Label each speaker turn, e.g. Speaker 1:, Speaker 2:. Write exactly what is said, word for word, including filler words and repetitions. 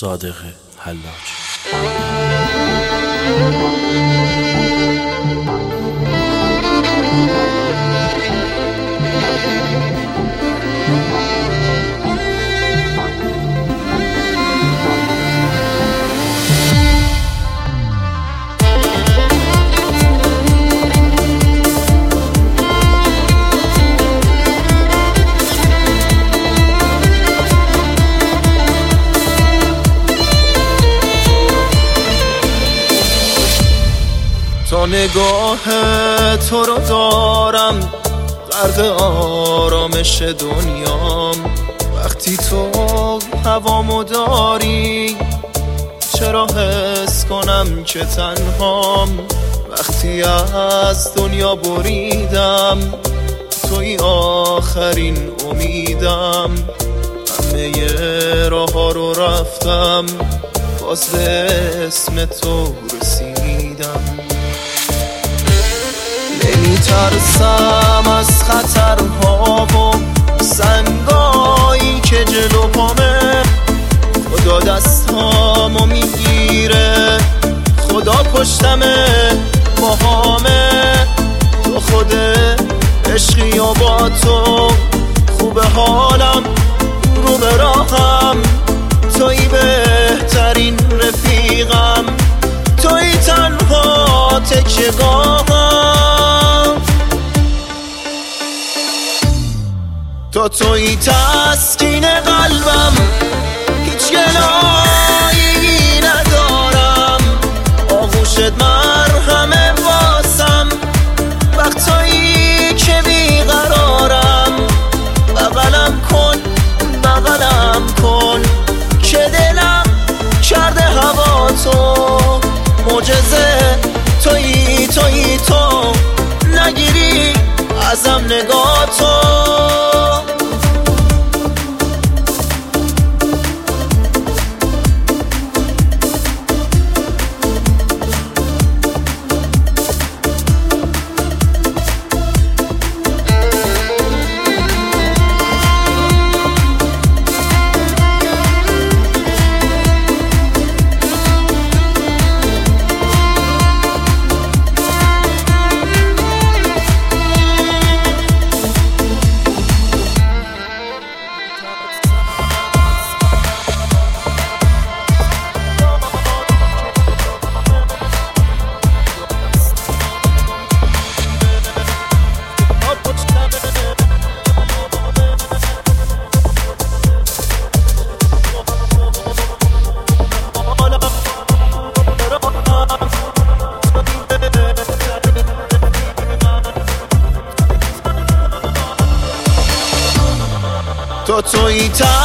Speaker 1: صادق حلاج.
Speaker 2: تا نگاه تو رو دارم غرق آرامش دنیام. وقتی تو هوامو داری چرا حس کنم که تنهام؟ وقتی از دنیا بریدم توی آخرین امیدم. همه راه ها رو رفتم باز به اسم تو رسیدم. نمیترسم از خطرها و سنگایی که جلو پامه. خدا دستامو میگیره، خدا پشتمه باهامه. تو خود عشقی و با تو خوبه حالم رو به راهم. توی بهترین رفیقم، توی تنها تکیه‌گاهم. تو توی تسکین قلبم، هیچ گناهی ندارم. آغوشت مرهمه واسم وقتایی که بیقرارم. بغلم کن بغلم کن که دلم کرده هوا تو. معجزه تویی تویی تو، نگیری ازم نگاه تو. تو توی